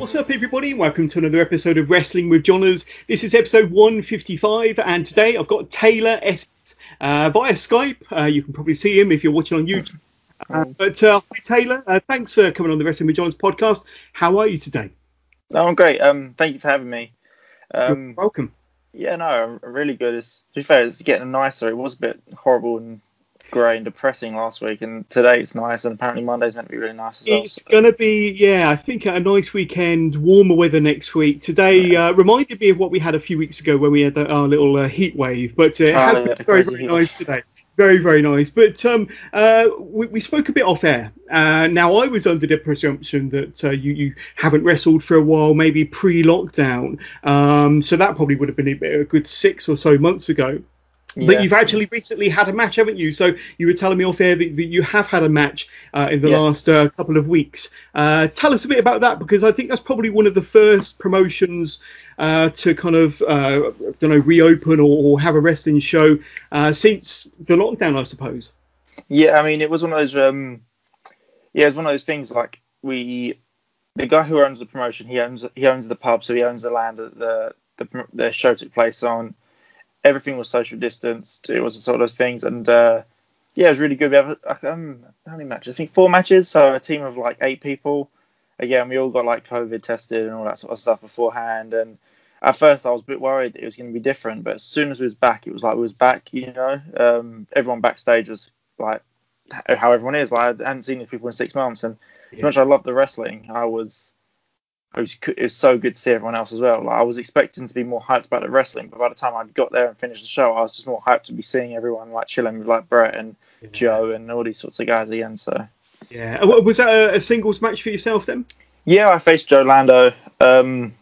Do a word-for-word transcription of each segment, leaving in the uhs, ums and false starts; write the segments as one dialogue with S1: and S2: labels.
S1: What's up, everybody? Welcome to another episode of Wrestling with Johners. This is episode one fifty-five, and today I've got Taylor S uh, via Skype. Uh, you can probably see him if you're watching on YouTube. Uh, but uh, hi, Taylor. Uh, thanks for coming on the Wrestling with Johners podcast. How are you today?
S2: No, I'm great. Um, thank you for having me. Um,
S1: You're welcome.
S2: Yeah, no, I'm really good. It's, to be fair, it's getting nicer. It was a bit horrible and grey and depressing last week, and today it's nice, and apparently Monday's meant to be really nice as well.
S1: It's so. going to be, yeah, I think a nice weekend, warmer weather next week. Today yeah. uh, reminded me of what we had a few weeks ago when we had our little uh, heat wave, but uh, it oh, has yeah, been very, very nice today. Very, very nice. But um, uh, we, we spoke a bit off air. Uh, now, I was under the presumption that uh, you, you haven't wrestled for a while, maybe pre-lockdown. Um, so that probably would have been a, a good six or so months ago. Yeah. But you've actually recently had a match, haven't you? So you were telling me off air that, that you have had a match uh, in the yes. last uh, couple of weeks. Uh, tell us a bit about that, because I think that's probably one of the first promotions uh, to kind of, uh, I don't know, reopen or, or have a wrestling show uh, since the lockdown, I suppose.
S2: Yeah, I mean, it was one of those, um, yeah, it was one of those things like we, the guy who owns the promotion, he owns he owns the pub, so he owns the land that the the, the show took place on. Everything was social distanced. It was sort of those things, and uh, yeah, it was really good. We have um, how many matches? I think four matches. So a team of like eight people. Again, we all got like COVID tested and all that sort of stuff beforehand. And at first, I was a bit worried it was going to be different, but as soon as we was back, it was like we was back. You know, um, everyone backstage was like how everyone is. Like I hadn't seen these people in six months, and yeah. as much as I loved the wrestling, I was. It was, it was so good to see everyone else as well. Like I was expecting to be more hyped about the wrestling, but by the time I got there and finished the show, I was just more hyped to be seeing everyone like chilling with like Brett and yeah. Joe and all these sorts of guys again. So
S1: yeah, was that a, a singles match for yourself then?
S2: Yeah, I faced Joe Lando. Um,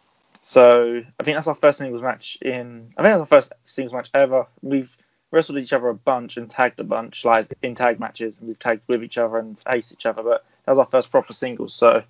S2: so I think that's our first singles match in. I think that's our first singles match ever. We've wrestled each other a bunch and tagged a bunch, like in tag matches, and we've tagged with each other and faced each other. But that was our first proper singles. So.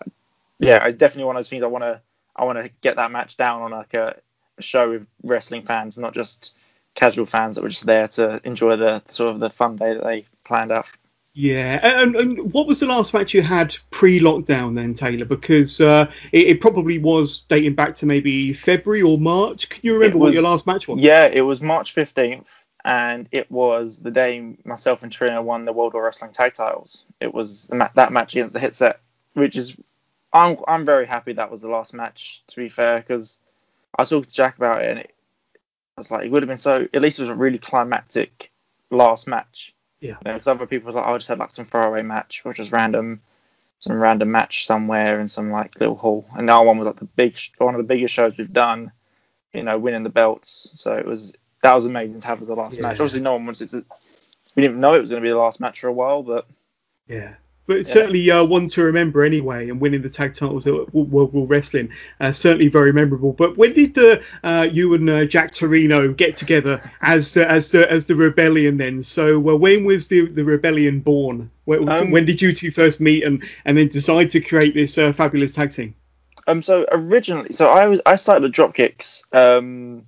S2: Yeah, I definitely one of those things. I want to, I want to get that match down on like a, a show with wrestling fans, not just casual fans that were just there to enjoy the sort of the fun day that they planned out.
S1: Yeah, and, and what was the last match you had pre-lockdown then, Taylor? Because uh, it, it probably was dating back to maybe February or March. Can you remember
S2: was,
S1: what your last match was?
S2: Yeah, it was March fifteenth, and it was the day myself and Trina won the World War Wrestling Tag Titles. It was that match against the Hitset, which is. I'm I'm very happy that was the last match, to be fair, because I was talking to Jack about it, and it, I was like, it would have been so. At least it was a really climactic last match.
S1: Yeah.
S2: Because you know, other people was like, oh, I just had like some throwaway match, or just random, some random match somewhere in some like little hall. And our one was like the big, one of the biggest shows we've done. You know, winning the belts. So it was that was amazing to have as the last yeah. match. Obviously, no one wanted to. We didn't know it was going to be the last match for a while, but
S1: yeah. But it's yeah. certainly uh, one to remember anyway, and winning the tag titles at World War Wrestling, uh, certainly very memorable. But when did the, uh, you and uh, Jack Torino get together as uh, as the as the Rebellion then? So uh, when was the, the Rebellion born? When, um, when did you two first meet and, and then decide to create this uh, fabulous tag team?
S2: Um, so originally, so I was I started the Dropkicks um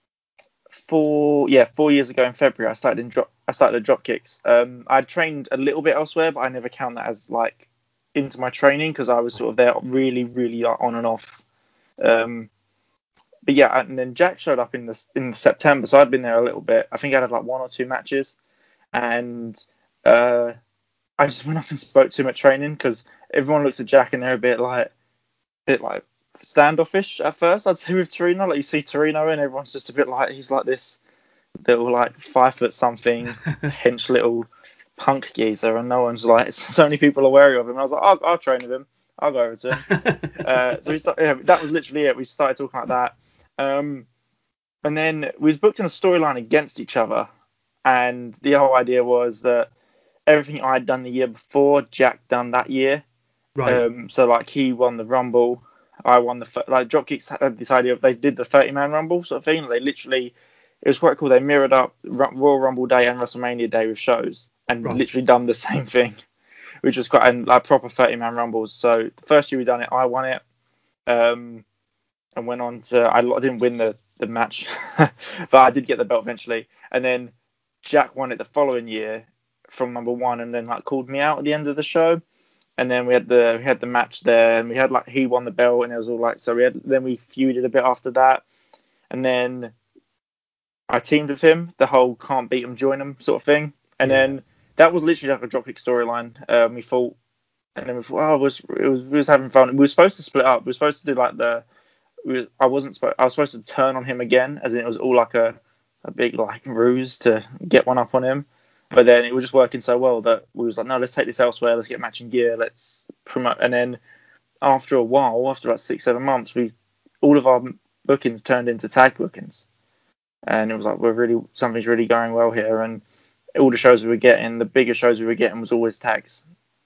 S2: four yeah four years ago in February. I started in drop I started at Dropkicks. Um, I trained a little bit elsewhere, but I never count that as like into my training because I was sort of there really, really on and off. Um, but yeah, and then Jack showed up in the in September, so I'd been there a little bit. I think I had like one or two matches, and uh, I just went up and spoke to him at training because everyone looks at Jack and they're a bit like, bit like standoffish at first. I'd say with Torino, like you see Torino and everyone's just a bit like he's like this. Little like five foot something hench little punk geezer, and no one's like so many people are wary of him. And I was like, I'll, I'll train with him. I'll go over to him. uh, so we started, yeah, that was literally it. We started talking like that, um, and then we was booked in a storyline against each other. And the whole idea was that everything I'd done the year before, Jack done that year.
S1: Right.
S2: Um, so like he won the Rumble, I won the like Dropkicks had this idea of they did the thirty man Rumble sort of thing. They literally. It was quite cool. They mirrored up Royal Rumble Day and WrestleMania Day with shows, and right. literally done the same thing, which was quite and like proper thirty man Rumbles. So the first year we done it, I won it, um, and went on to. I, I didn't win the the match, but I did get the belt eventually. And then Jack won it the following year from number one, and then like called me out at the end of the show. and then we had the we had the match there, and we had like he won the belt, and it was all like so we had then we feuded a bit after that, and then I teamed with him, the whole can't beat him, join him sort of thing, and yeah. then that was literally like a dropkick storyline. Um, we fought, and then we thought, oh, it was it was we was having fun. We were supposed to split up. We were supposed to do like the we, I wasn't supposed I was supposed to turn on him again, as in it was all like a a big like ruse to get one up on him. But then it was just working so well that we was like, no, let's take this elsewhere. Let's get matching gear. Let's promote. And then after a while, after about six, seven months, we all of our bookings turned into tag bookings, and it was like we're really something's really going well here. And all the shows we were getting, the bigger shows we were getting, was always tags.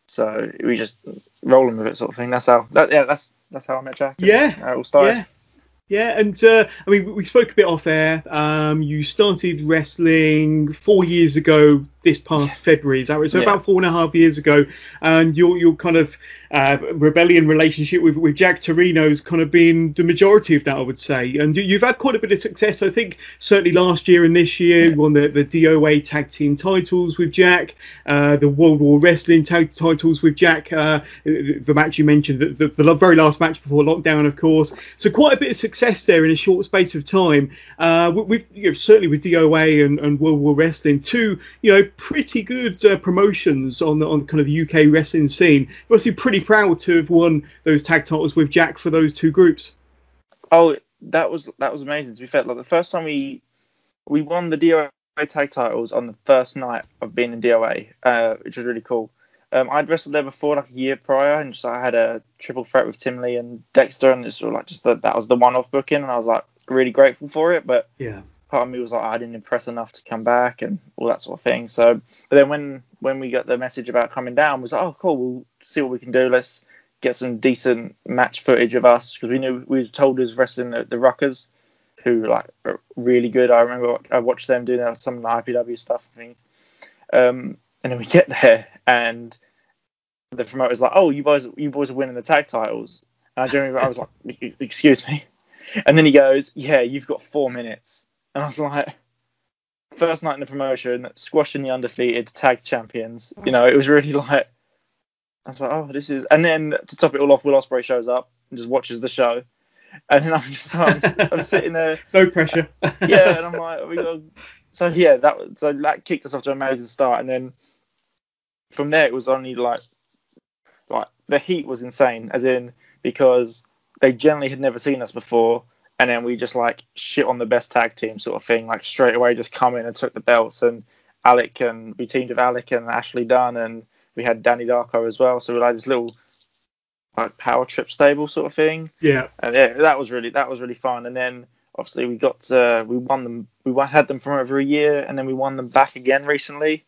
S2: So we just rolling with it, sort of thing. That's how. That, yeah, that's that's how I met Jack.
S1: Yeah,
S2: how it all started.
S1: Yeah. Yeah, and uh, I mean, we spoke a bit off air. Um, you started wrestling four years ago, this past February, is that right? So yeah. About four and a half years ago, and your your kind of uh, rebellion relationship with, with Jack Torino's kind of been the majority of that, I would say. And you've had quite a bit of success, I think, certainly last year and this year. You won the, the D O A tag team titles with Jack, uh, the World War Wrestling tag titles with Jack, uh, the match you mentioned, the, the, the very last match before lockdown, of course. So quite a bit of success there in a short space of time. Uh, with you know, certainly with D O A and, and World War Wrestling, two you know pretty good uh, promotions on the on kind of the U K wrestling scene. You're obviously pretty proud to have won those tag titles with Jack for those two groups.
S2: Oh, that was that was amazing. To be fair, like the first time we we won the D O A tag titles on the first night of being in D O A, uh, which was really cool. Um, I'd wrestled there before, like a year prior, and just I had a triple threat with Tim Lee and Dexter, and it's sort of like just that that was the one-off booking, and I was like really grateful for it. But
S1: yeah,
S2: part of me was like, I didn't impress enough to come back and all that sort of thing. So, but then when when we got the message about coming down, we was like, oh cool, we'll see what we can do. Let's get some decent match footage of us, because we knew we were told us wrestling the, the Ruckers, who like are really good. I remember I watched them doing some of the I P W stuff and things. Um, and then we get there, and the promoter's like, "Oh, you boys, you boys are winning the tag titles." And I genuinely, I was like, "Excuse me." And then he goes, "Yeah, you've got four minutes." And I was like, first night in the promotion, squashing the undefeated tag champions. You know, it was really like, I was like, "Oh, this is." And then to top it all off, Will Ospreay shows up and just watches the show, and then I'm just, I'm, I'm sitting there,
S1: no pressure.
S2: Yeah, and I'm like, we got. So yeah, that so that kicked us off to an amazing start, and then from there it was only like, like the heat was insane, as in because they generally had never seen us before, and then we just like shit on the best tag team sort of thing, like straight away just come in and took the belts, and Alec and we teamed with Alec and Ashley Dunn, and we had Danny Darko as well, so we had this little like power trip stable sort of thing.
S1: Yeah,
S2: and yeah, that was really that was really fun, and then. Obviously, we got uh, we won them. We had them for over a year, and then we won them back again recently.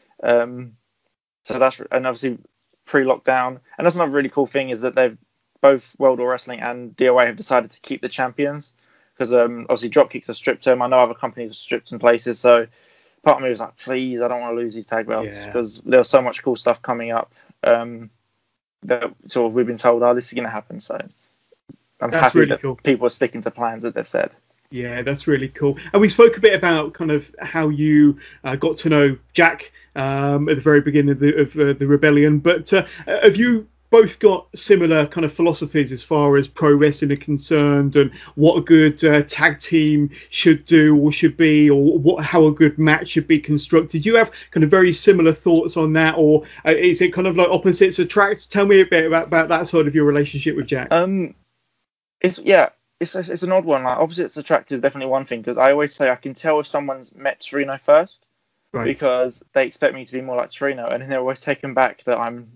S2: Um, so that's and obviously pre-lockdown, and that's another really cool thing is that they've both World War Wrestling and D O A have decided to keep the champions, because um, obviously Dropkicks have stripped them. I know other companies have stripped in places, so part of me was like, please, I don't want to lose these tag belts, because yeah. There's so much cool stuff coming up. Um, that sort of we've been told, oh, this is going to happen, so. I'm
S1: That's
S2: happy
S1: really
S2: that
S1: cool.
S2: People are sticking to plans that they've said.
S1: Yeah, that's really cool. And we spoke a bit about kind of how you uh, got to know Jack um, at the very beginning of the, of, uh, the rebellion. But uh, have you both got similar kind of philosophies as far as pro wrestling are concerned, and what a good uh, tag team should do or should be, or what how a good match should be constructed? Do you have kind of very similar thoughts on that, or uh, is it kind of like opposites attract? Tell me a bit about, about that side of your relationship with Jack.
S2: Um. It's yeah, it's a, it's an odd one. Like opposites attract is definitely one thing, because I always say I can tell if someone's met Torino first, right. Because they expect me to be more like Torino, and then they're always taken back that I'm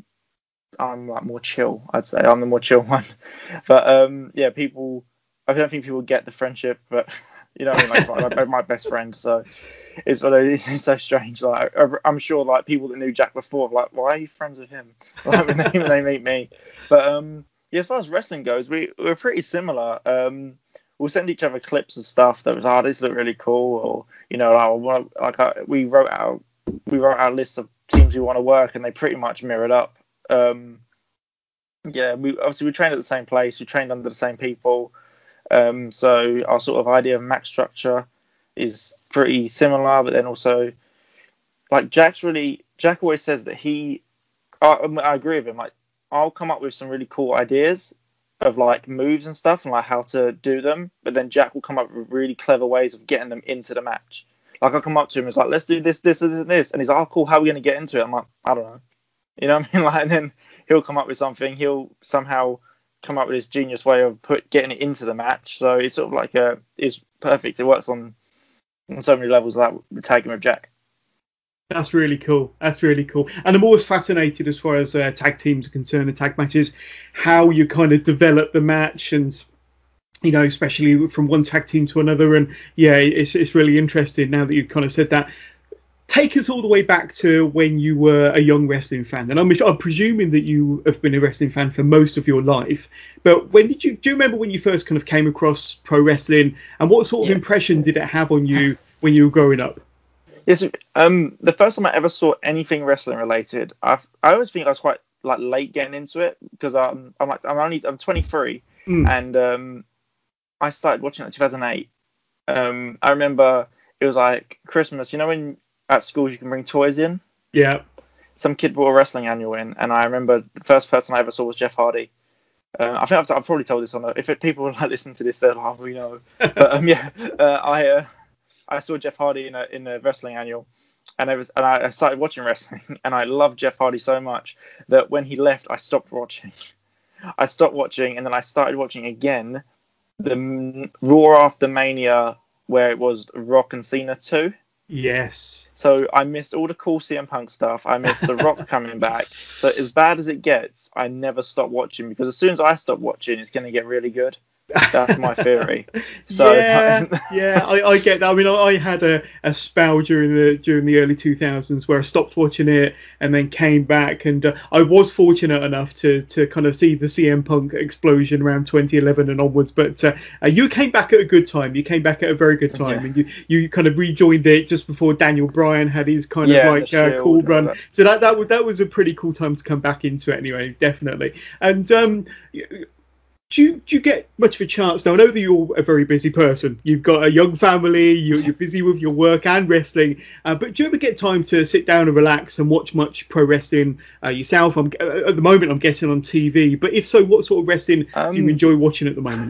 S2: I'm like more chill. I'd say I'm the more chill one. But um, yeah, people. I don't think people get the friendship, but you know what I mean. Like my, my best friend, so it's it's so strange. Like I'm sure like people that knew Jack before, like why are you friends with him? Like when they when they meet me, but um. Yeah, as far as wrestling goes, we we're pretty similar. Um, we'll send each other clips of stuff that was, oh, this look really cool, or you know, like, like uh, we wrote out we wrote our list of teams we want to work, and they pretty much mirrored up. Um, yeah, we obviously we trained at the same place, we trained under the same people, um, so our sort of idea of match structure is pretty similar. But then also, like Jack's really Jack always says that he, I, I agree with him, like. I'll come up with some really cool ideas of like moves and stuff and like how to do them, but then Jack will come up with really clever ways of getting them into the match. Like I'll come up to him and it's like, let's do this, this, and this, and he's like, oh cool, how are we gonna get into it? I'm like, I don't know, you know what I mean? Like, and then he'll come up with something. He'll somehow come up with this genius way of put getting it into the match. So it's sort of like a, it's perfect. It works on on so many levels like tagging with Jack.
S1: That's really cool. That's really cool. And I'm always fascinated as far as uh, tag teams are concerned and tag matches, how you kind of develop the match and, you know, especially from one tag team to another. And yeah, it's it's really interesting now that you've kind of said that. Take us all the way back to when you were a young wrestling fan. And I'm, I'm presuming that you have been a wrestling fan for most of your life. But when did you, do you remember when you first kind of came across pro wrestling, and what sort of
S2: Yeah.
S1: impression did it have on you when you were growing up?
S2: Yes, um, the first time I ever saw anything wrestling related, I I always think I was quite like late getting into it because I'm I'm like I'm only I'm twenty-three
S1: Mm.
S2: and um I started watching it in two thousand eight. Um, I remember it was like Christmas. You know when at schools you can bring toys in?
S1: Yeah.
S2: Some kid brought a wrestling annual in, and I remember the first person I ever saw was Jeff Hardy. Uh, I think I've, I've probably told this on. A, if it, people like listen to this, they're like, oh, we know. But um, yeah, uh, I. Uh, I saw Jeff Hardy in a in a wrestling annual, and I was and I started watching wrestling, and I loved Jeff Hardy so much that when he left, I stopped watching. I stopped watching, and then I started watching again the Raw after Mania, where it was Rock and Cena two.
S1: Yes.
S2: So I missed all the cool C M Punk stuff. I missed The Rock coming back. So as bad as it gets, I never stop watching because as soon as I stop watching, it's going to get really good. That's my theory. So
S1: yeah, yeah, I, I get that. I mean, I, I had a, a spell during the during the early two thousands where I stopped watching it and then came back, and uh, I was fortunate enough to to kind of see the C M Punk explosion around twenty eleven and onwards. But uh, uh, you came back at a good time. You came back at a very good time,
S2: yeah.
S1: and you, you kind of rejoined it just before Daniel Bryan had his kind
S2: yeah,
S1: of like uh, cool run.
S2: That.
S1: So that that was that was a pretty cool time to come back into it anyway, definitely. And um. Do you, do you get much of a chance now? I know that you're a very busy person. You've got a young family. You're, you're busy with your work and wrestling. Uh, but do you ever get time to sit down and relax and watch much pro wrestling uh, yourself? I'm, uh, at the moment, I'm getting on T V. But if so, what sort of wrestling
S2: um,
S1: do you enjoy watching at the moment?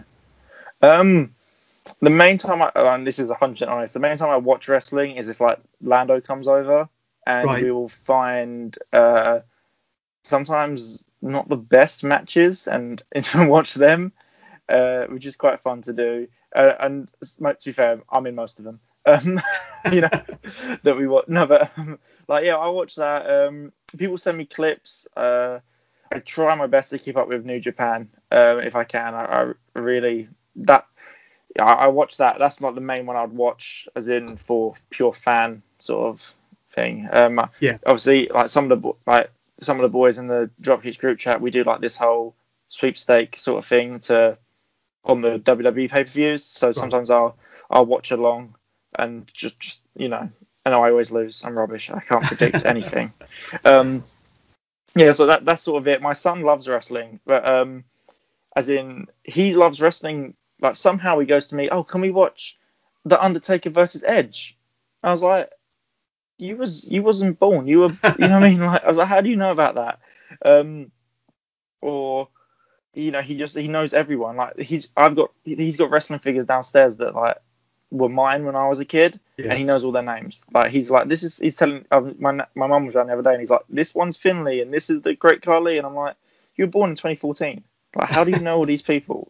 S2: Um, the main time I, and this is one hundred percent honest, the main time I watch wrestling is if like Lando comes over and
S1: Right.
S2: we will find uh, sometimes not the best matches and, and watch them, uh, which is quite fun to do. Uh, and to be fair, I'm in most of them. Um, you know that we watch. No, but um, like yeah, I watch that. Um, people send me clips. Uh, I try my best to keep up with New Japan uh, if I can. I, I really that. Yeah, I, I watch that. That's not the main one I'd watch, as in for pure fan sort of thing. Um,
S1: Yeah.
S2: Obviously, like some of the like some of the boys in the Dropkicks group chat, we do like this whole sweepstake sort of thing to on the W W E pay-per-views. So
S1: Right.
S2: sometimes I'll I'll watch along and just just you know, I know I always lose. I'm rubbish. I can't predict anything. Um, yeah, so that that's sort of it. My son loves wrestling, but um, as in he loves wrestling. Like somehow he goes to me, oh, can we watch The Undertaker versus Edge? I was like, you was you wasn't born. You were, you know what I mean? Like, I was like, how do you know about that? Um, or you know, he just he knows everyone. Like he's I've got he's got wrestling figures downstairs that like were mine when I was a kid,
S1: Yeah.
S2: and he knows all their names. Like he's like, this is he's telling um, my my mum was around the other day, and he's like, this one's Finley, and this is the Great Khali, and I'm like, you were born in twenty fourteen. Like, how do you know all these people?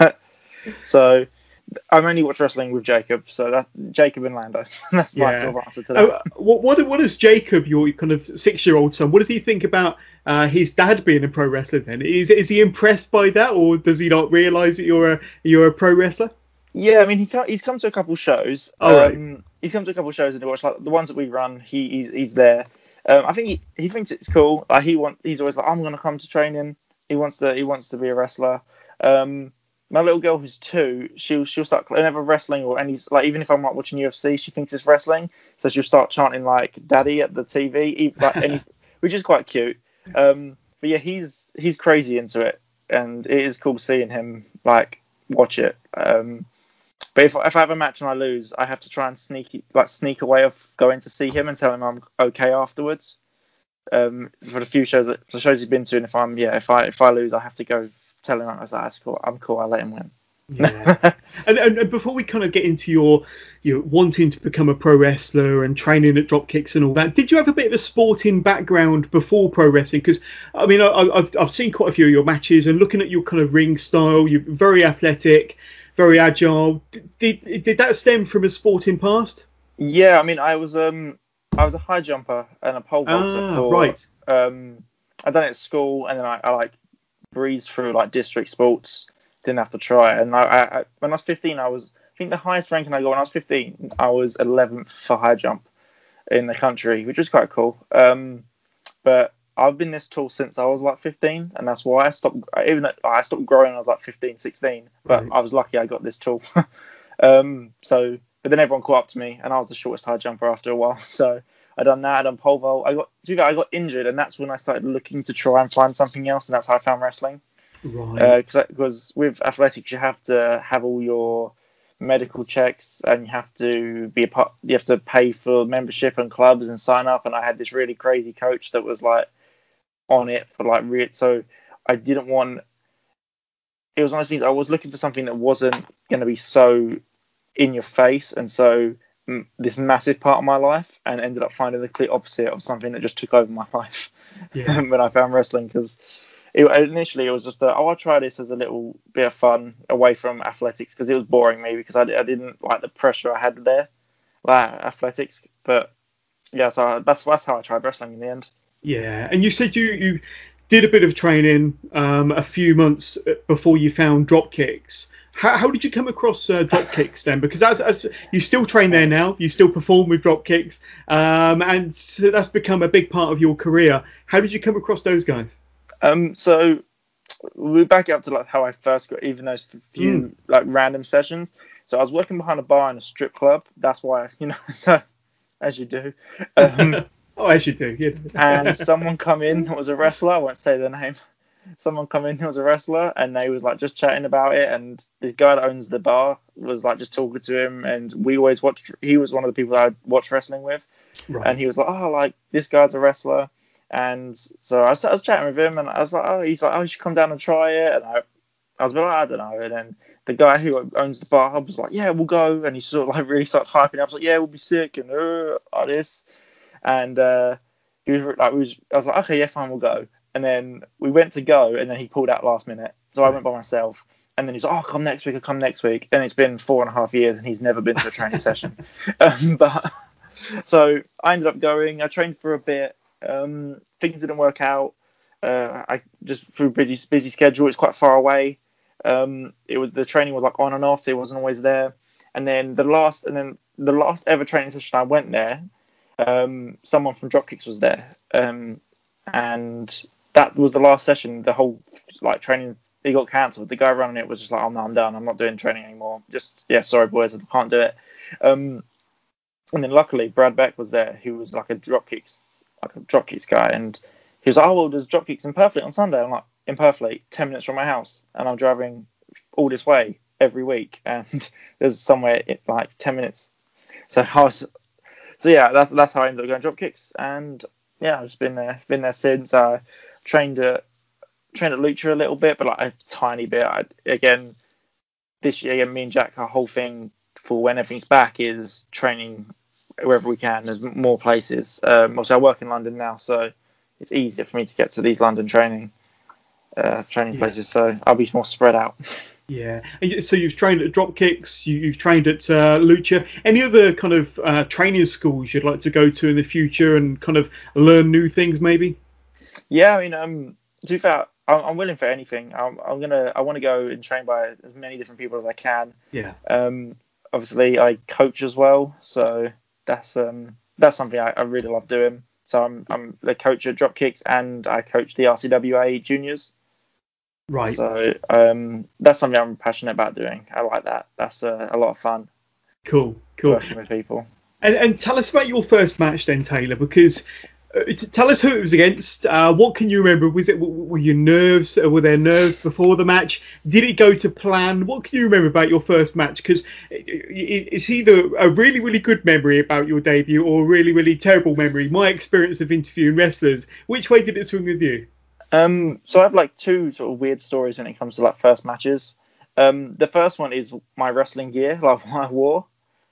S2: So I'm only watch wrestling with Jacob, so that Jacob and Lando. That's my
S1: Yeah.
S2: sort of answer to that.
S1: Uh, what what what does Jacob, your kind of six-year-old son, what does he think about uh, his dad being a pro wrestler? Then is is he impressed by that, or does he not realise that you're a you're a pro wrestler?
S2: Yeah, I mean he come, he's come to a couple shows.
S1: All right.
S2: Um, he's come to a couple shows and he watched like the ones that we run. He he's, he's there. Um, I think he, he thinks it's cool. Like he want he's always like, I'm gonna come to training. He wants to he wants to be a wrestler. Um, my little girl who's two, she'll she'll start whenever wrestling or any like even if I'm not watching U F C, she thinks it's wrestling, so she'll start chanting like "Daddy" at the T V, like any, which is quite cute. Um, but yeah, he's he's crazy into it, and it is cool seeing him like watch it. Um, but if if I have a match and I lose, I have to try and sneak like sneak away of going to see him and tell him I'm okay afterwards. um, for the few shows that the shows he's been to, and if I'm yeah, if I if I lose, I have to go tell him I was like, that's cool, I'm cool, I'll let him win.
S1: Yeah. and, and and before we kind of get into your your wanting to become a pro wrestler and training at Dropkicks and all that, did you have a bit of a sporting background before pro wrestling? Because I mean, I, I've I've seen quite a few of your matches, and looking at your kind of ring style, you're very athletic, very agile. Did did that stem from a sporting past?
S2: Yeah, I mean, I was um I was a high jumper and a pole vaulter
S1: Ah,
S2: for
S1: right.
S2: um I done it at school, and then I, I like breezed through like district sports, didn't have to try. And I, I, I when I was fifteen, I was I think the highest ranking I got when I was fifteen, I was eleventh for high jump in the country, which was quite cool. Um, but I've been this tall since I was like fifteen, and that's why I stopped. Even though I stopped growing, when I was like fifteen, sixteen. But
S1: Right.
S2: I was lucky I got this tall. um, so, but then everyone caught up to me, and I was the shortest high jumper after a while. So I done that. I done pole vault. I got, to be fair, I got injured, and that's when I started looking to try and find something else, and that's how I found wrestling.
S1: Right.
S2: Because uh, with athletics, you have to have all your medical checks, and you have to be a part. You have to pay for membership and clubs and sign up. And I had this really crazy coach that was like on it for like real. So I didn't want. It was one of those things. I was looking for something that wasn't going to be so in your face, and so mm, this massive part of my life, and ended up finding the complete opposite of something that just took over my life
S1: Yeah.
S2: when I found wrestling. Because it, initially it was just a, oh, I'll try this as a little bit of fun away from athletics, because it was boring me, because I, I didn't like the pressure I had there, like athletics. But yeah, so that's that's how I tried wrestling in the end.
S1: Yeah. And you said you you did a bit of training um, a few months before you found Dropkicks. How, how did you come across uh, Dropkicks then? Because as, as you still train there now, you still perform with Dropkicks, um, and so that's become a big part of your career. How did you come across those guys?
S2: Um, so we back it up to like how I first got even those
S1: Mm.
S2: few like random sessions. So I was working behind a bar in a strip club. That's why, you know, so, as you do. Um,
S1: Oh, as you do.
S2: and
S1: Yeah.
S2: someone come in that was a wrestler. I won't say their name. Someone come in who was a wrestler, and they was like just chatting about it. And the guy that owns the bar was like just talking to him, and we always watched. He was one of the people that I watched wrestling with, and
S1: Right.
S2: he was like, oh, like this guy's a wrestler. And so I was, I was chatting with him, and I was like, oh, he's like, oh, you should come down and try it. And I, I was a bit like, I don't know. And then the guy who owns the bar was like, yeah, we'll go. And he sort of like really started hyping up. I was like, yeah, we'll be sick and uh, like this. And uh, he was like, we was, I was like, okay, yeah, fine, we'll go. And then we went to go, and then he pulled out last minute. So I
S1: Right.
S2: went by myself. And then he's like, oh, come next week, I'll come next week. And it's been four and a half years, and he's never been to a training session. Um, but so I ended up going. I trained for a bit. Um, things didn't work out. Uh, I just through busy busy schedule. It's quite far away. Um, it was the training was like on and off. It wasn't always there. And then the last, and then the last ever training session I went there, um, someone from Dropkicks was there, um, and that was the last session. The whole like training it got cancelled. The guy running it was just like, "Oh no, I'm done. I'm not doing training anymore. Just yeah, sorry boys, I can't do it." Um, and then luckily Brad Beck was there, who was like a Dropkicks like a Dropkicks guy, and he was like, "Oh well, there's Dropkicks in Perfleet on Sunday." I'm like, "In Perfleet, ten minutes from my house, and I'm driving all this way every week, and there's somewhere like ten minutes." So I was so yeah, that's that's how I ended up going Dropkicks, and yeah, I've just been there, been there since. I trained at trained at Lucha a little bit, but like a tiny bit. I, again, this year, again, me and Jack, our whole thing for when everything's back is training wherever we can. There's more places. Um, also, I work in London now, so it's easier for me to get to these London training uh, training
S1: Yeah.
S2: places. So I'll be more spread out.
S1: Yeah. And you- so you've trained at Dropkicks, you, you've trained at uh, Lucha. Any other kind of uh, training schools you'd like to go to in the future and kind of learn new things, maybe?
S2: Yeah, I mean, um, to be fair, I'm, I'm willing for anything. I'm, I'm gonna, I want to go and train by as many different people as I can.
S1: Yeah.
S2: Um, obviously, I coach as well, so that's um, that's something I, I really love doing. So I'm, I'm the coach at Dropkicks, and I coach the R C W A juniors.
S1: Right.
S2: So um, that's something I'm passionate about doing. I like that. That's uh, a lot of fun
S1: Cool. Cool.
S2: working with people.
S1: And, and tell us about your first match then, Taylor, because Uh, t- tell us who it was against. Uh, what can you remember? Was it w- were your nerves? uh, Were there nerves before the match? Did it go to plan? What can you remember about your first match? Because it's either a really really good memory about your debut or a really really terrible memory. My experience of interviewing wrestlers. Which way did it swing with you?
S2: Um, so I have like two sort of weird stories when it comes to like first matches. Um, the first one is my wrestling gear, like what I wore.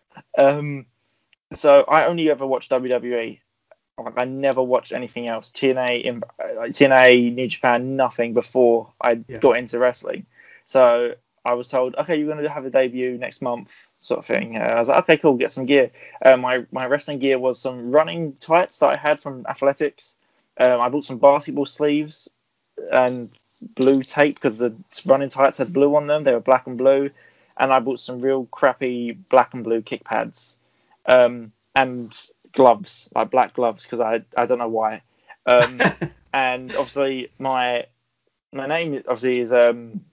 S2: Um, so I only ever watched W W E. Like I never watched anything else. T N A, in, like T N A, New Japan, nothing before I
S1: Yeah.
S2: got into wrestling. So I was told, okay, you're going to have a debut next month, sort of thing. Uh, I was like, okay, cool, get some gear. Uh, my my wrestling gear was some running tights that I had from Athletics. Um, I bought some basketball sleeves and blue tape because the running tights had blue on them. They were black and blue, and I bought some real crappy black and blue kick pads. Um, and gloves, like black gloves, because I I don't know why. Um, and obviously my my name obviously is um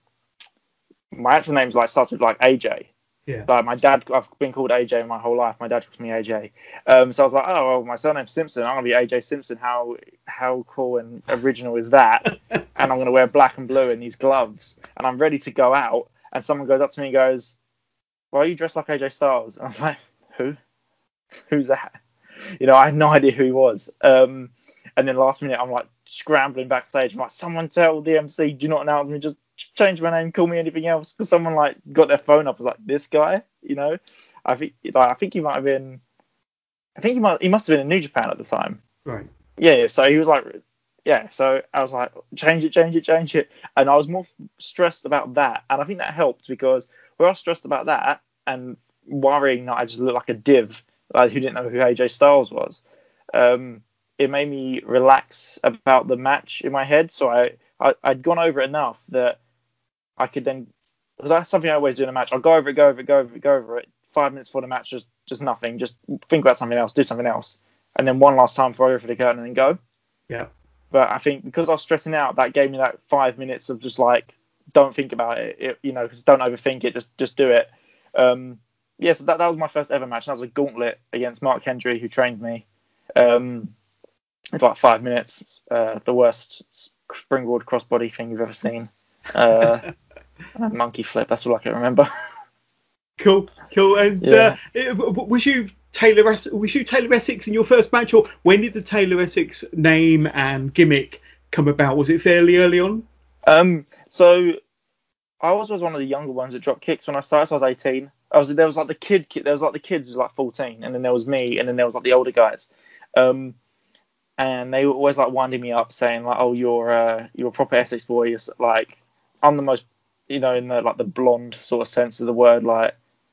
S2: my actual name's like starts with like A J.
S1: Yeah.
S2: Like my dad, I've been called A J my whole life. My dad calls me A J. Um, so I was like, oh, well, my surname's Simpson. I'm gonna be A J Simpson. How how cool and original is that? And I'm gonna wear black and blue in these gloves, and I'm ready to go out. And someone goes up to me and goes, "Why are you dressed like A J Styles?" And I was like, "Who? Who's that?" You know, I had no idea who he was. Um, and then last minute, I'm like scrambling backstage. I'm like, someone tell the M C, do not announce me. Just change my name, call me anything else. Because someone like got their phone up. Was like, this guy, you know. I think, like, I think he might have been. I think he might. He must have been in New Japan at the time.
S1: Right.
S2: Yeah. Yeah. So he was like, yeah. So I was like, change it, change it, change it. And I was more stressed about that. And I think that helped because we were stressed about that and worrying that I just looked like a div, like, who didn't know who A J Styles was. Um, it made me relax about the match in my head. So I, I I'd gone over it enough that I could then, because that's something I always do in a match. I'll go over it, go over it, go over it, go over it. Five minutes before the match, just just nothing. Just think about something else, do something else, and then one last time throw over the curtain and then go.
S1: Yeah.
S2: But I think because I was stressing out, that gave me that five minutes of just like, don't think about it, it you know, because don't overthink it, just just do it. Um, yeah, so that, that was my first ever match. And that was a gauntlet against Mark Hendry, who trained me. Um, it's like five minutes. Uh, the worst springboard crossbody thing you've ever seen. Uh, and a monkey flip. That's all I can remember.
S1: Cool, cool. And uh,
S2: Yeah.
S1: was you Taylor Es- was you Taylor Essex in your first match, or when did the Taylor Essex name and gimmick come about? Was it fairly early on?
S2: Um. So I was was one of the younger ones at drop kicks when I started. So I was eighteen. I was there was like the kid, kid there was like the kids who was like fourteen, and then there was me, and then there was like the older guys. Um. And they were always like winding me up, saying like, "Oh, you're uh, you're a proper Essex boy. You're like, I'm the most, you know, in the like the blonde sort of sense of the word, like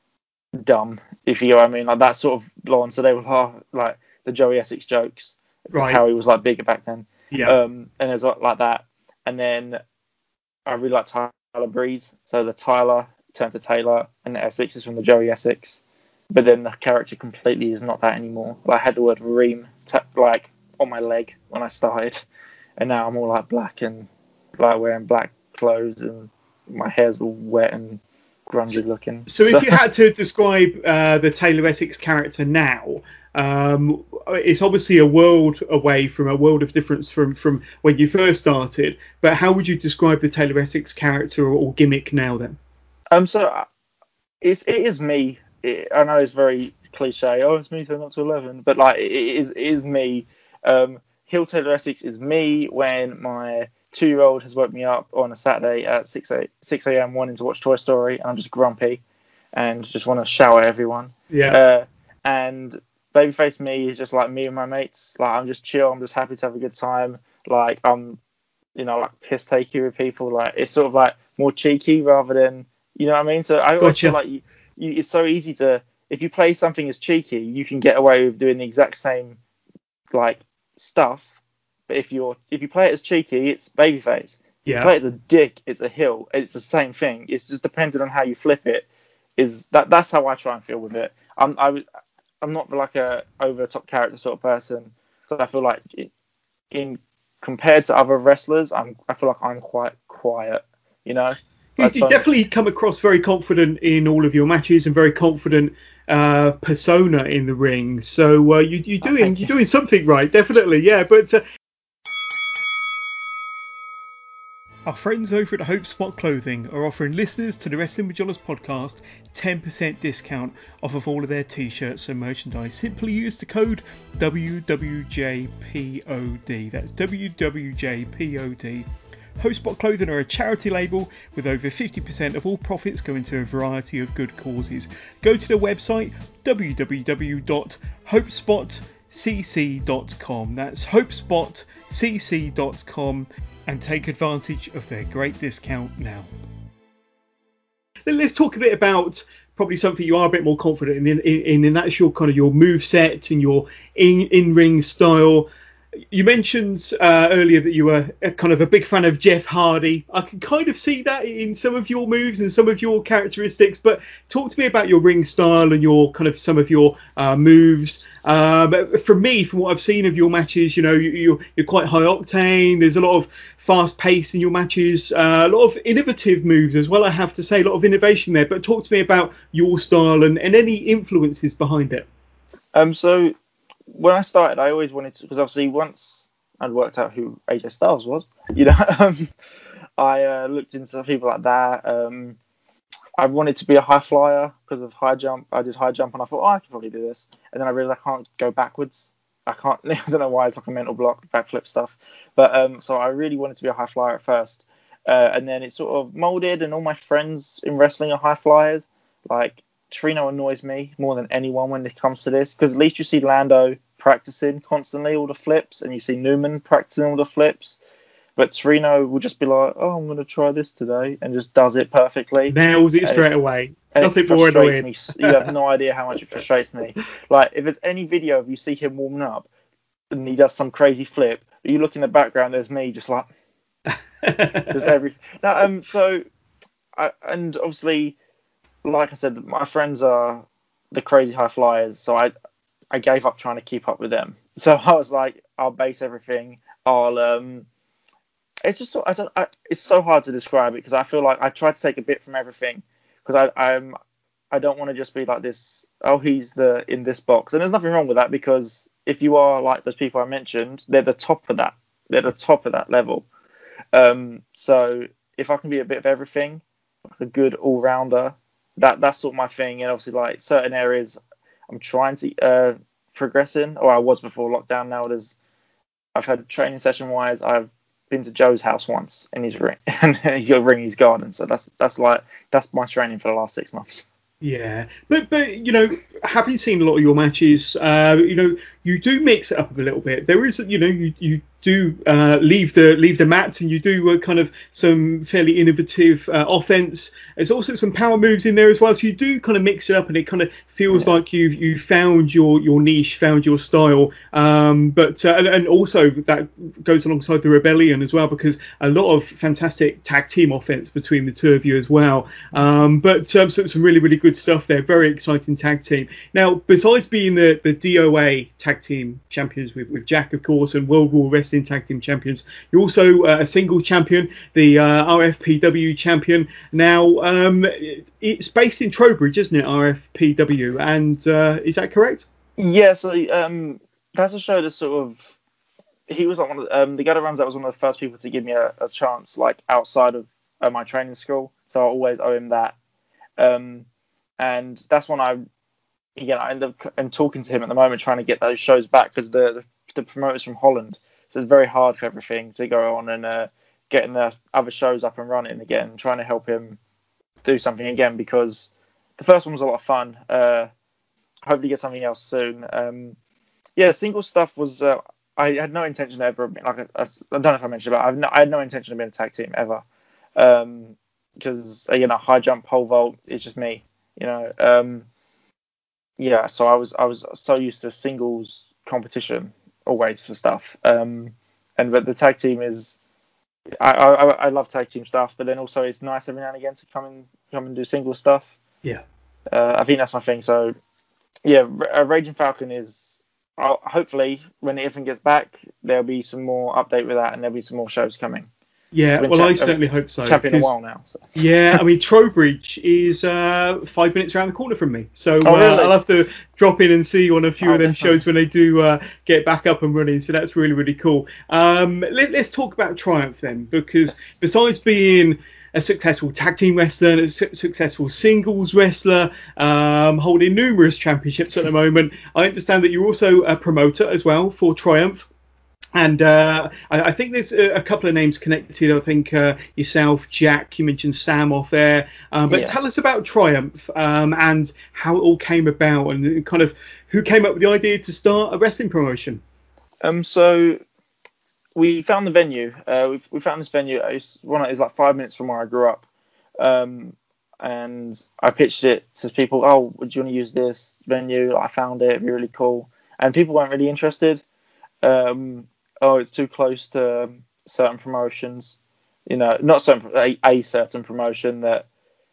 S2: dumb, if you know what I mean, like that sort of blonde." So they were oh, like the Joey Essex jokes, just
S1: Right.
S2: how he was like bigger back then.
S1: Yeah.
S2: Um, and there's like like that. And then I really like Tyler Breeze. So the Tyler turned to Taylor, and the Essex is from the Joey Essex. But then the character completely is not that anymore. Like, I had the word ream t- like on my leg when I started, and now I'm all like black and like wearing black clothes, and my hair's all wet and grungy looking.
S1: So
S2: So
S1: if you had to describe uh, the Taylor Essex character now, um, it's obviously a world away from a world of difference from, from when you first started. But how would you describe the Taylor Essex character or, or gimmick now then?
S2: um, so it's it is me. It, I know it's very cliche. Oh, it's me turning up to eleven, but like it is it is me. Um, Hill Taylor Essex is me when my two-year-old has woke me up on a Saturday at six a.m. wanting to watch Toy Story, and I'm just grumpy and just want to shout at everyone.
S1: Yeah.
S2: Uh, and Babyface me is just like me and my mates. Like, I'm just chill. I'm just happy to have a good time. Like, I'm, you know, like piss takey with people. Like, it's sort of like more cheeky rather than, you know what I mean? So I always feel
S1: Gotcha.
S2: like you, you, it's so easy to, if you play something as cheeky, you can get away with doing the exact same like stuff. But if you're if you play it as cheeky, it's Babyface. If you
S1: Yeah.
S2: play it as a dick, it's a Hill. It's the same thing. It's just dependent on how you flip it. Is that that's how I try and feel with it. I'm I, I'm not like a over the top character sort of person. So I feel like in, in compared to other wrestlers, I'm I feel like I'm quite quiet. You know.
S1: You, you definitely come across very confident in all of your matches and very confident uh, persona in the ring. So uh, you, you're doing oh, you. you're doing something right, definitely, yeah. But uh, our friends over at Hope Spot Clothing are offering listeners to the Wrestling with Jollers podcast ten percent discount off of all of their t-shirts and merchandise. Simply use the code W W J P O D. That's W W J P O D. Hope Spot Clothing are a charity label with over fifty percent of all profits going to a variety of good causes. Go to the website w w w dot hope spot c c dot com. That's hope spot c c dot com and take advantage of their great discount now. Let's talk a bit about probably something you are a bit more confident in, in, in and that's your kind of your move set and your in, in-ring style. You mentioned uh, earlier that you were a, kind of a big fan of Jeff Hardy. I can kind of see that in some of your moves and some of your characteristics, but talk to me about your ring style and your kind of some of your uh, moves. Um, for me, from what I've seen of your matches, you know, you, you're, you're quite high octane. There's a lot of fast pace in your matches, uh, a lot of innovative moves as well, I have to say, a lot of innovation there. But talk to me about your style and, and any influences behind it.
S2: Um, so when I started, I always wanted to, because obviously once I'd worked out who A J Styles was, you know, um, I uh, looked into people like that. Um, I wanted to be a high flyer because of high jump. I did high jump and I thought, oh, I could probably do this. And then I realized I can't go backwards. I can't, I don't know why, it's like a mental block, backflip stuff. But um, so I really wanted to be a high flyer at first. Uh, and then it sort of molded, and all my friends in wrestling are high flyers. Like, Trino annoys me more than anyone when it comes to this, because at least you see Lando practicing constantly all the flips, and you see Newman practicing all the flips. But Trino will just be like, oh, I'm going to try this today, and just does it perfectly.
S1: Nails it straight away.
S2: And Nothing it frustrates me. You have no idea how much it frustrates me. Like, if there's any video of you see him warming up and he does some crazy flip, you look in the background, there's me just like, just every. Now, um, so, I, and obviously, like I said, my friends are the crazy high flyers, so I, I gave up trying to keep up with them. So I was like, I'll base everything. I'll um. It's just so I don't. I, it's so hard to describe it because I feel like I try to take a bit from everything. Because I I'm I don't want to just be like this. Oh, he's the in this box, and there's nothing wrong with that, because if you are like those people I mentioned, they're the top of that. They're the top of that level. Um, so if I can be a bit of everything, like a good all rounder, that that's sort of my thing. And obviously, like certain areas, I'm trying to uh, progress in, or I was before lockdown. Now there's I've had training session wise. I've been to Joe's house once in his ring, and he's got a ring in his garden. So that's that's like that's my training for the last six months.
S1: Yeah, but but you know, having seen a lot of your matches, uh, you know, you do mix it up a little bit. There is, you know, you you do uh, leave the leave the mat, and you do uh, kind of some fairly innovative uh, offense. There's also some power moves in there as well. So you do kind of mix it up, and it kind of feels yeah. like you've you found your your niche, found your style. Um, but uh, and, and also that goes alongside the Rebellion as well, because a lot of fantastic tag team offense between the two of you as well. Um, but um, so some really really good stuff there. Very exciting tag team. Now, besides being the the D O A tag team champions with with Jack, of course, and World War Wrestling tag team champions, you're also uh, a singles champion, the uh, R F P W champion. Now, um, it's based in Trowbridge, isn't it, R F P W? And uh, is that correct?
S2: Yeah. So um, that's a show that sort of he was like one of the, um, the guy that runs that was one of the first people to give me a, a chance, like outside of uh, my training school. So I always owe him that. Um, and that's when I, again, I end up and talking to him at the moment, trying to get those shows back, because the, the the promoters from Holland, so it's very hard for everything to go on, and uh, getting the other shows up and running again, trying to help him do something again, because the first one was a lot of fun. Uh, hopefully get something else soon. Um, yeah, single stuff was. Uh, I had no intention of ever, like I, I don't know if I mentioned, but I've no, I had no intention of being a tag team ever, um, because you know, high jump, pole vault, it's just me, you know. Um, yeah, so I was I was so used to singles competition always for stuff, um, and but the tag team is. I, I I love tag team stuff, but then also it's nice every now and again to come and come and do single stuff.
S1: Yeah,
S2: uh, I think that's my thing. So yeah, uh, Raging Falcon is. I'll, hopefully, when everything gets back, there'll be some more update with that, and there'll be some more shows coming.
S1: Yeah,
S2: Been
S1: well,
S2: cha-
S1: I
S2: uh,
S1: certainly hope so.
S2: champion a while
S1: Because
S2: now. So.
S1: yeah, I mean, Trowbridge is uh, five minutes around the corner from me, so
S2: Oh,
S1: uh,
S2: really?
S1: I'll have to drop in and see you on a few
S2: Oh,
S1: of them
S2: definitely.
S1: shows when they do uh, get back up and running. So that's really really cool. Um, let, us talk about Triumph then, because
S2: Yes.
S1: besides being a successful tag team wrestler and a su- successful singles wrestler, um, holding numerous championships at the moment, I understand that you're also a promoter as well for Triumph. And uh, I, I think there's a, a couple of names connected. I think uh, yourself, Jack, you mentioned Sam off there. Um, but
S2: Yeah.
S1: tell us about Triumph um, and how it all came about and kind of who came up with the idea to start a wrestling promotion.
S2: Um. So we found the venue. Uh, we we found this venue. It's one. It was like five minutes from where I grew up. Um. And I pitched it to people. Oh, would you want to use this venue? I found it. It'd be really cool. And people weren't really interested. Um. Oh, it's too close to certain promotions. You know, not certain a, a certain promotion that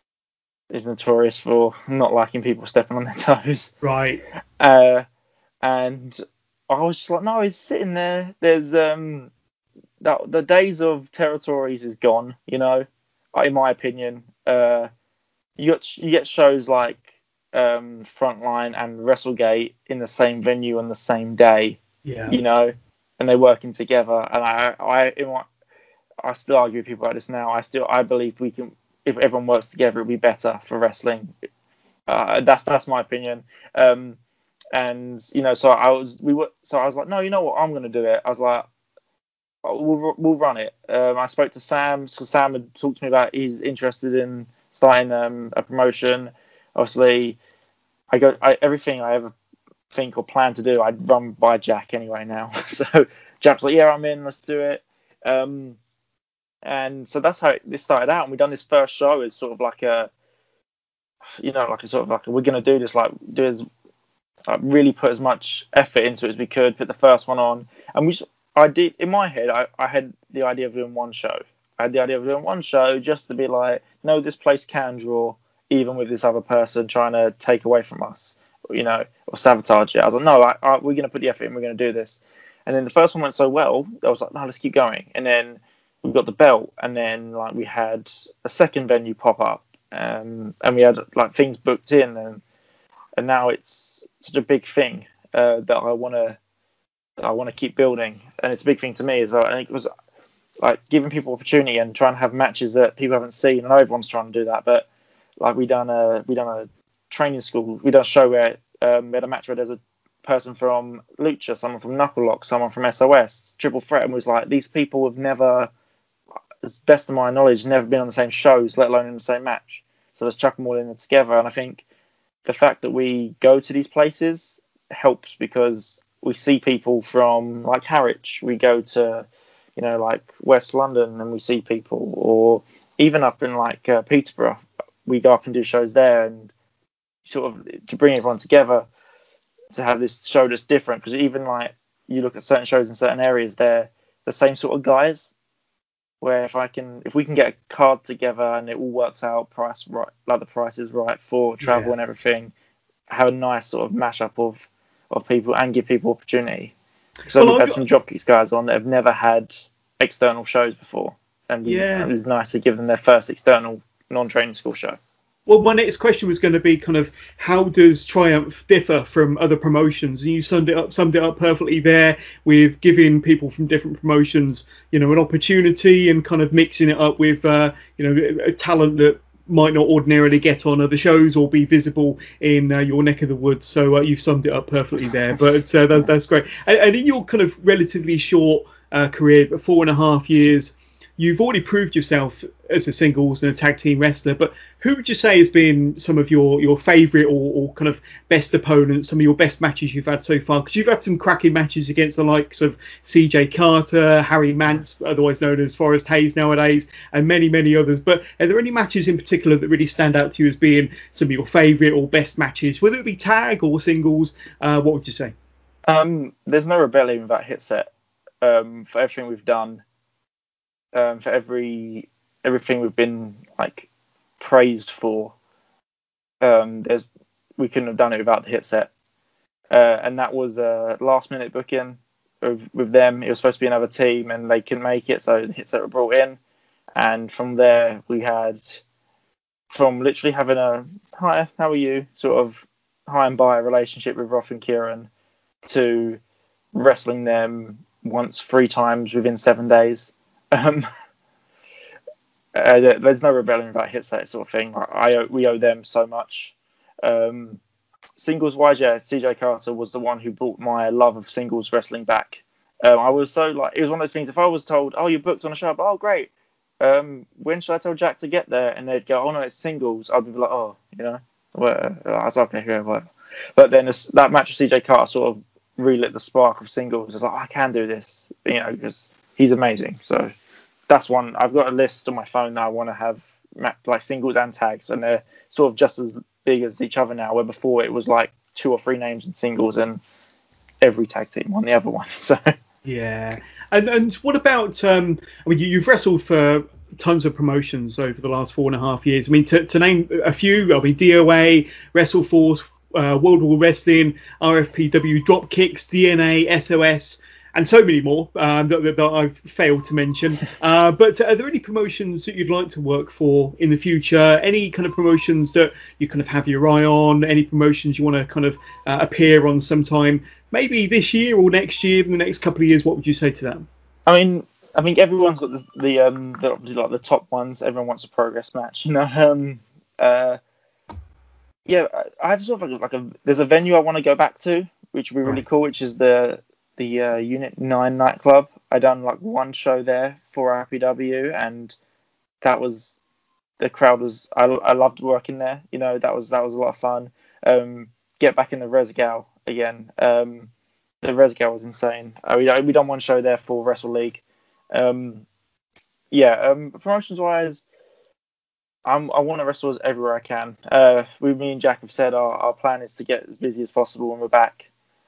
S2: is notorious for not liking people stepping on their toes.
S1: Right.
S2: Uh, and I was just like, no, it's sitting there. There's um, the, the days of territories is gone. You know, in my opinion. Uh, you got you get shows like um, Frontline and WrestleGate in the same venue on the same day.
S1: Yeah.
S2: You know, and they're working together. And I, I, in my, I still argue with people like this now. I still, I believe we can. If everyone works together, it'll be better for wrestling. Uh, that's that's my opinion. Um, and you know, so I was we were so I was like, no, you know what, I'm gonna do it. I was like, oh, we'll we'll run it. Um, I spoke to Sam because Sam had talked to me about he's interested in starting um, a promotion. Obviously, I go I, everything I ever think or plan to do, I'd run by Jack anyway now. So Jack's like, yeah, I'm in, let's do it. Um, and so that's how it, this started out. And we done this first show as sort of like a, you know, like a sort of like a, we're gonna do this, like do as like really put as much effort into it as we could. Put the first one on, and we. I did in my head. I, I had the idea of doing one show. I had the idea of doing one show just to be like, no, this place can draw, even with this other person trying to take away from us, you know, or sabotage it. I was like, no, I, I, we're going to put the effort in. We're going to do this. And then the first one went so well, I was like, no, let's keep going. And then we got the belt, and then like we had a second venue pop up, um, and we had like things booked in, and and now it's such a big thing uh, that I want to I want to keep building, and it's a big thing to me as well. And it was like giving people opportunity and trying to have matches that people haven't seen. I know everyone's trying to do that, but like we done a we done a training school, we done a show where um, we had a match where there's a person from Lucha, someone from Knuckle Lock, someone from S O S, Triple Threat, and was like, these people have never, as best of my knowledge, never been on the same shows, let alone in the same match. So let's chuck them all in there together. And I think the fact that we go to these places helps because we see people from like Harwich, we go to, you know, like West London and we see people, or even up in like uh, Peterborough, we go up and do shows there, and sort of to bring everyone together to have this show that's different. Because even like you look at certain shows in certain areas, they're the same sort of guys. Where if I can, if we can get a card together and it all works out, price right, like the price is right for travel
S1: Yeah.
S2: and everything, have a nice sort of mashup of of people and give people opportunity. Because
S1: Well,
S2: we've
S1: I've
S2: had
S1: got
S2: some Dropkicks guys on that have never had external shows before, and we
S1: yeah.
S2: it was nice to give them their first external non-training school show.
S1: Well, my next question was going to be kind of how does Triumph differ from other promotions? And you summed it up, summed it up perfectly there with giving people from different promotions, you know, an opportunity and kind of mixing it up with, uh, you know, a talent that might not ordinarily get on other shows or be visible in uh, your neck of the woods. So uh, you've summed it up perfectly there. But uh, that, that's great. And, and in your kind of relatively short uh, career, four and a half years, you've already proved yourself as a singles and a tag team wrestler, but who would you say has been some of your, your favourite or, or kind of best opponents, some of your best matches you've had so far? Because you've had some cracking matches against the likes of C J Carter, Harry Mance, otherwise known as Forrest Hayes nowadays, and many, many others. But are there any matches in particular that really stand out to you as being some of your favourite or best matches, whether it be tag or singles? Uh, what would you say?
S2: Um, there's no rebellion without Hitset. Um, for everything we've done, um, for every everything we've been like praised for, um, there's we couldn't have done it without the Hitset. Uh, and that was a last minute booking with, with them. It was supposed to be another team, and they couldn't make it, so the Hitset were brought in. And from there, we had, from literally having a, hi, how are you, sort of high and by relationship with Roth and Kieran, to wrestling them once, three times within seven days. Um, uh, there's no rebellion without hits, that sort of thing. I, I we owe them so much. Um, singles wise, yeah, C J Carter was the one who brought my love of singles wrestling back. Um, I was so like, it was one of those things. If I was told, oh, you're booked on a show, but oh, great. Um, when should I tell Jack to get there? And they'd go, oh no, it's singles. I'd be like, oh, you know, well, I was okay here, whatever. But then this, that match with C J Carter sort of relit the spark of singles. I was like, oh, I can do this, you know, because he's amazing. So that's one. I've got a list on my phone that I want to have like singles and tags, and they're sort of just as big as each other now. Where before it was like two or three names in singles, and every tag team on the other one. So
S1: yeah, and and what about? Um, I mean, you, you've wrestled for tons of promotions over the last four and a half years. I mean, to, to name a few, I mean, D O A, WrestleForce, uh, World War Wrestling, R F P W, Dropkicks, D N A, S O S, and so many more um, that, that I've failed to mention. Uh, but are there any promotions that you'd like to work for in the future? Any kind of promotions that you kind of have your eye on? Any promotions you want to kind of uh, appear on sometime? Maybe this year or next year, in the next couple of years, what would you say to them?
S2: I mean, I think everyone's got the, the um, the, obviously like the top ones. Everyone wants a progress match, you know. Um, uh, yeah, I have sort of like a, like a there's a venue I want to go back to, which would be really
S1: Right.
S2: cool, which is the the uh, Unit Nine nightclub. I done like one show there for R P W, and that was the crowd was I, I loved working there. You know, that was that was a lot of fun. Um, get back in the Resgal again. Um, the Resgal was insane. Uh, we we done one show there for Wrestle League. Um, yeah. Um, promotions wise, I'm I want to wrestle everywhere I can. Uh, we me and Jack have said our, our plan is to get as busy as possible when we're back.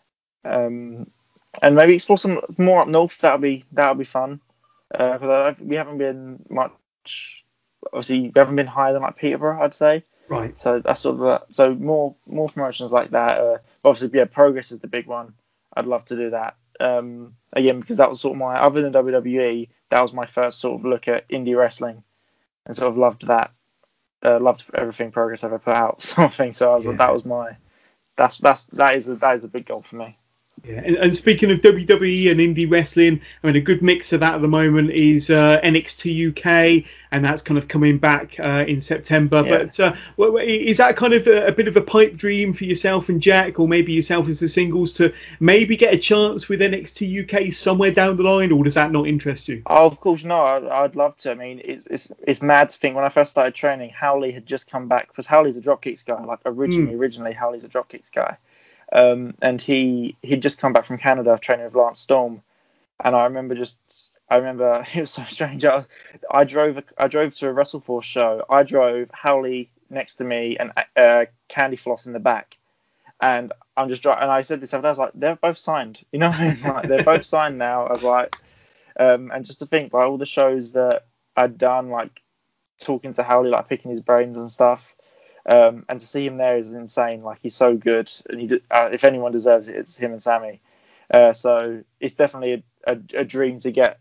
S2: Um, and maybe explore some more up north. That'll be that'll be fun. Uh, 'cause I, we haven't been much. Obviously, we haven't been higher than like Peterborough, I'd say.
S1: Right.
S2: So that's sort of a, so more more promotions like that. Uh, obviously, yeah, Progress is the big one. I'd love to do that. Um, again, because that was sort of my, other than W W E, that was my first sort of look at indie wrestling, and sort of loved that. Uh, loved everything Progress ever put out, sort of thing. So I was
S1: Yeah.
S2: that was my that's that's that is a, that is a big goal for me.
S1: Yeah, and, and speaking of W W E and indie wrestling, I mean, a good mix of that at the moment is uh, N X T U K, and that's kind of coming back uh, in September.
S2: Yeah.
S1: But uh, is that kind of a, a bit of a pipe dream for yourself and Jack, or maybe yourself as the singles, to maybe get a chance with N X T U K somewhere down the line, or does that not interest you?
S2: Oh, of course, no. I, I'd love to. I mean, it's it's it's mad to think when I first started training, Howley had just come back, because Howley's a dropkicks guy. Like originally,
S1: Mm.
S2: originally Howley's a dropkicks guy. Um, and he he'd just come back from Canada training with Lance Storm, and I remember just I remember it was so strange. I, I drove I drove to a WrestleForce show. I drove Howley next to me and uh, Candy Floss in the back, and I'm just driving. And I said this, I was like, they're both signed. You know what I mean? Like they're both signed now. I was like, um, and just to think, like all the shows that I'd done, like talking to Howley, like picking his brains and stuff. Um, and to see him there is insane. Like he's so good, and he, uh, if anyone deserves it, it's him and Sammy. Uh, so it's definitely a, a, a dream to get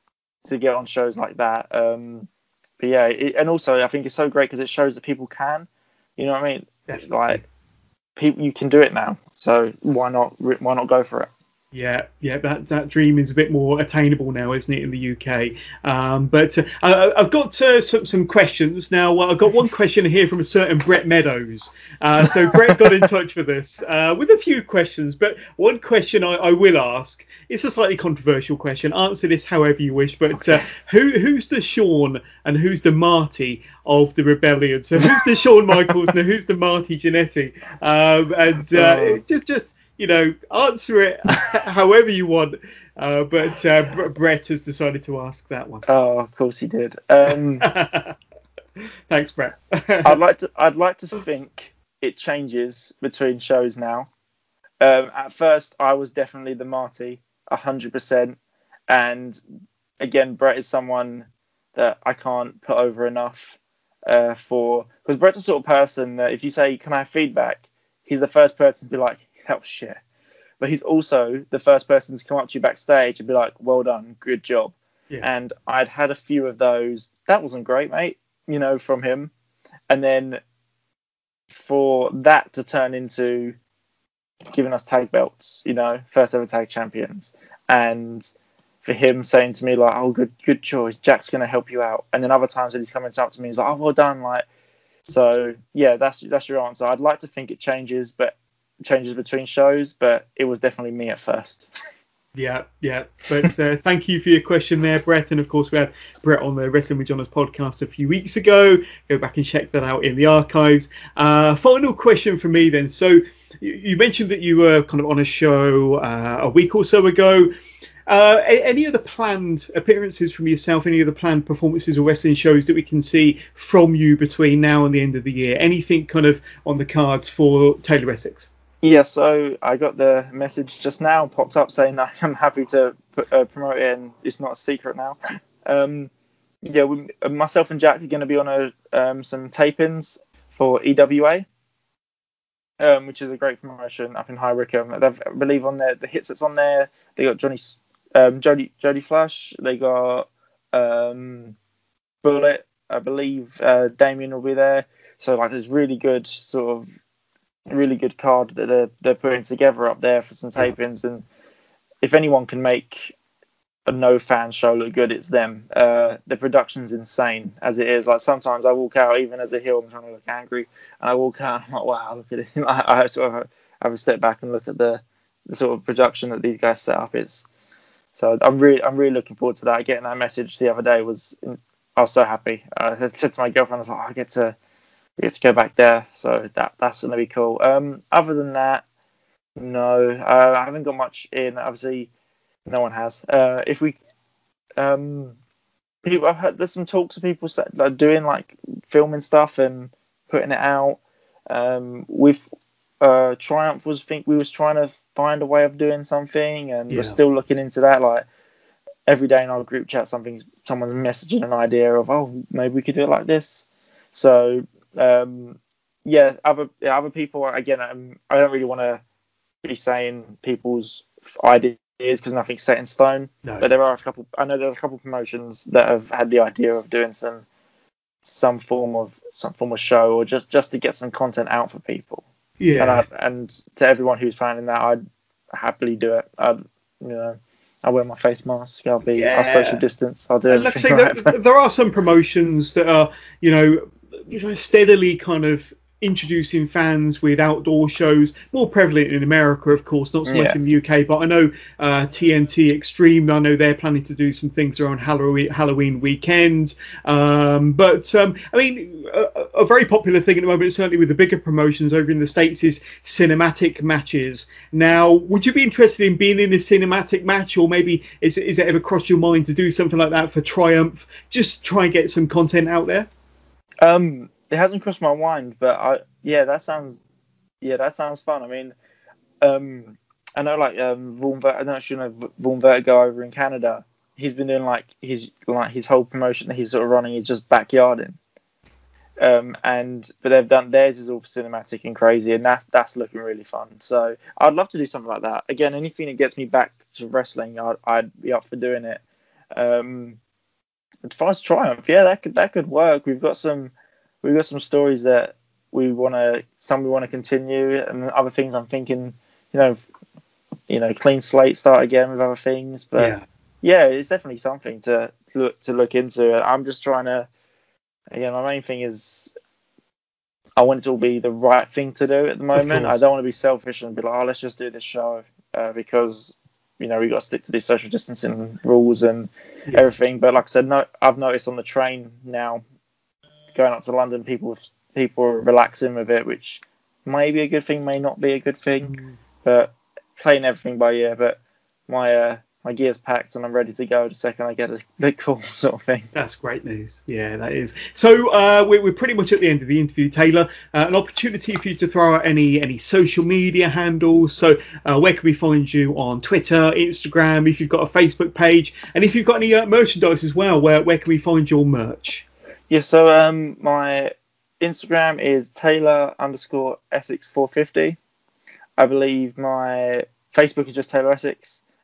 S2: to get on shows like that. Um, but yeah, it, and also I think it's so great because it shows that people can. You know what I mean?
S1: Definitely.
S2: Like people, you can do it now. So why not? Why not go for it?
S1: Yeah, yeah, that, that dream is a bit more attainable now, isn't it, in the U K? Um, but uh, I, I've got uh, some, some questions now. I've got one question here from a certain Brett Meadows. Uh, so Brett got in touch with us uh, with a few questions, but one question I, I will ask. It's a slightly controversial question. Answer this however you wish. But
S2: Okay.
S1: uh, who who's the Shawn and who's the Marty of the Rebellion? So who's the Shawn Michaels and who's the Marty Jannetty? Um, and uh,
S2: Oh.
S1: just just. You know, answer it however you want. Uh, but uh, Brett has decided to ask that one.
S2: Oh, of course he did. Um,
S1: Thanks, Brett.
S2: I'd like to. I'd like to think it changes between shows now. Um, at first, I was definitely the Marty, a hundred percent. And again, Brett is someone that I can't put over enough. Uh, for because Brett's the sort of person that if you say, "Can I have feedback?" he's the first person to be like, "That was shit." But he's also the first person to come up to you backstage and be like, "Well done, good job."
S1: Yeah.
S2: And I'd had a few of those. That wasn't great, mate, you know, from him. And then for that to turn into giving us tag belts, you know, first ever tag champions, and for him saying to me like, "Oh, good, good choice. Jack's gonna help you out." And then other times when he's coming up to me, he's like, "Oh, well done." Like, so yeah, that's that's your answer. I'd like to think it changes, but changes between shows, but it was definitely me at first.
S1: Yeah, yeah. But uh, thank you for your question there, Brett. And of course, we had Brett on the Wrestling with Johners podcast a few weeks ago. Go back and check that out in the archives. Uh, final question for me then. So you, you mentioned that you were kind of on a show uh, a week or so ago. Uh, any other planned appearances from yourself? Any other planned performances or wrestling shows that we can see from you between now and the end of the year? Anything kind of on the cards for Taylor Essex?
S2: Yeah, so I got the message just now popped up saying that I'm happy to put, uh, promote it, and it's not a secret now. Um, yeah, we, myself and Jack are going to be on a um, some tapings for E W A, um, which is a great promotion up in High Wycombe. They've, I believe on there, the hits that's on there, they got Johnny, um, Jody, Jody Flash, they got um, Bullet, I believe uh, Damien will be there. So like, it's really good sort of. Really good card that they're they're putting together up there for some tapings, and if anyone can make a no fan show look good, it's them. Uh, the production's insane as it is. Like sometimes I walk out even as a heel, I'm trying to look angry, and I walk out, I'm like, wow, look at it. I, I sort of have a step back and look at the, the sort of production that these guys set up. It's so I'm really I'm really looking forward to that. Getting that message the other day was I was so happy. I said to my girlfriend, I was like, oh, I get to. We get to go back there, so that that's gonna be cool. Um, other than that, no, uh, I haven't got much in. Obviously, no one has. Uh, if we, um, people, I've heard there's some talks of people like doing like filming stuff and putting it out. Um, with uh, Triumph was think we was trying to find a way of doing something, and
S1: Yeah.
S2: we're still looking into that. Like every day in our group chat, something's someone's messaging an idea of, oh, maybe we could do it like this. So. Um, yeah, other yeah, other people again. Um, I don't really want to be saying people's ideas because nothing's set in stone.
S1: No.
S2: But there are a couple. I know there are a couple promotions that have had the idea of doing some some form of some form of show or just just to get some content out for people.
S1: Yeah.
S2: And I, and to everyone who's planning that, I'd happily do it. I'd you know. I'll wear my face mask. I'll be. Yeah. I'll social distance. I'll do
S1: everything. Let's say
S2: right.
S1: that there are some promotions that are, you know, you know, steadily kind of introducing fans with outdoor shows, more prevalent in America, of course, not so much
S2: Yeah.
S1: in the U K. But I know uh, T N T Extreme. I know they're planning to do some things around Halloween, Halloween weekend. Um, but um, I mean, a, a very popular thing at the moment, certainly with the bigger promotions over in the States, is cinematic matches. Now, would you be interested in being in a cinematic match, or maybe is is it ever crossed your mind to do something like that for Triumph? Just try and get some content out there.
S2: Um, it hasn't crossed my mind, but I yeah, that sounds yeah, that sounds fun. I mean, um, I know like um, Vaughan, I don't know if you know Vaughan Vertigo over in Canada. He's been doing like his like his whole promotion that he's sort of running is just backyarding. Um, and but they've done theirs is all cinematic and crazy, and that's that's looking really fun. So I'd love to do something like that. Again, anything that gets me back to wrestling, I'd, I'd be up for doing it. Um, as far as Triumph, yeah, that could that could work. We've got some we've got some stories that we want to some we want to continue, and other things I'm thinking, you know, you know, clean slate, start again with other things. But
S1: yeah,
S2: yeah it's definitely something to look to look into. I'm just trying to again, my main thing is I want it to all be the right thing to do at the moment. I don't want to be selfish and be like, oh, let's just do this show uh, because you know we got to stick to these social distancing rules and yeah. everything. But like I said, no, I've noticed on the train now going up to London, people people are relaxing with it, which may be a good thing, may not be a good thing. Mm. But playing everything by ear. But my uh, my gear's packed and I'm ready to go the second I get a, the call, sort of thing.
S1: That's great news. Yeah, that is. So uh, we're, we're pretty much at the end of the interview, Taylor. Uh, an opportunity for you to throw out any any social media handles. So uh, where can we find you on Twitter, Instagram, if you've got a Facebook page, and if you've got any uh, merchandise as well, where where can we find your merch?
S2: Yeah, so um, my Instagram is Taylor underscore Essex four fifty. I believe my Facebook is just Taylor Essex.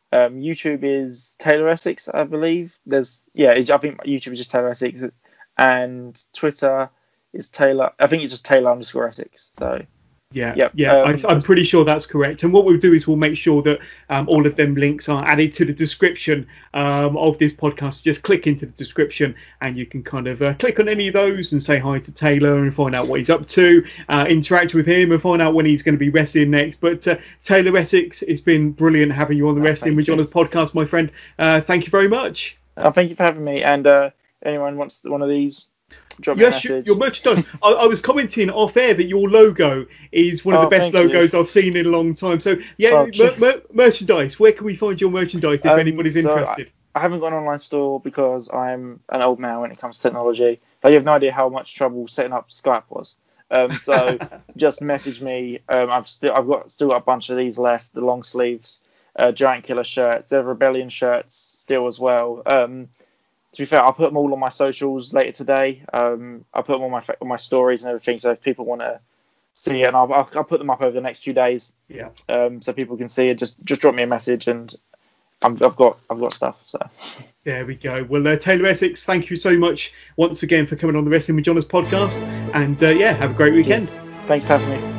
S2: Um, YouTube is Taylor Essex, I believe. There's yeah, I think YouTube is just Taylor Essex, and Twitter is Taylor. I think it's just Taylor underscore Essex. So.
S1: Yeah,
S2: Yep.
S1: yeah,
S2: Um,
S1: I, I'm pretty sure that's correct. And what we'll do is we'll make sure that um, all of them links are added to the description um, of this podcast. Just click into the description and you can kind of uh, click on any of those and say hi to Taylor and find out what he's up to, uh, interact with him and find out when he's going to be wrestling next. But uh, Taylor Essex, it's been brilliant having you on the
S2: oh,
S1: Wrestling with Johners podcast, my friend. Uh, thank you very much.
S2: Oh, thank you for having me. And uh, anyone wants one of these, drop me
S1: yes,
S2: a message.
S1: Your merchandise. I, I was commenting off air that your logo is one of
S2: oh,
S1: the best logos
S2: you.
S1: I've seen in a long time. So yeah,
S2: oh,
S1: mer- mer- merchandise. Where can we find your merchandise if
S2: um,
S1: anybody's
S2: so
S1: interested?
S2: I, I haven't got an online store because I'm an old man when it comes to technology. But you have no idea how much trouble setting up Skype was. Um, so just message me. Um, I've still I've got still got a bunch of these left. The long sleeves, uh, Giant Killer shirts, the Rebellion shirts still as well. Um, To be fair, I'll put them all on my socials later today. Um, I'll put them on my on my stories and everything. So if people want to see it, and I'll, I'll I'll put them up over the next few days.
S1: Yeah.
S2: Um, so people can see it. Just just drop me a message, and I'm, I've got I've got stuff. So
S1: there we go. Well, uh, Taylor Essex, thank you so much once again for coming on the Wrestling with Johners podcast. And uh, yeah, have a great weekend.
S2: Yeah. Thanks for having me.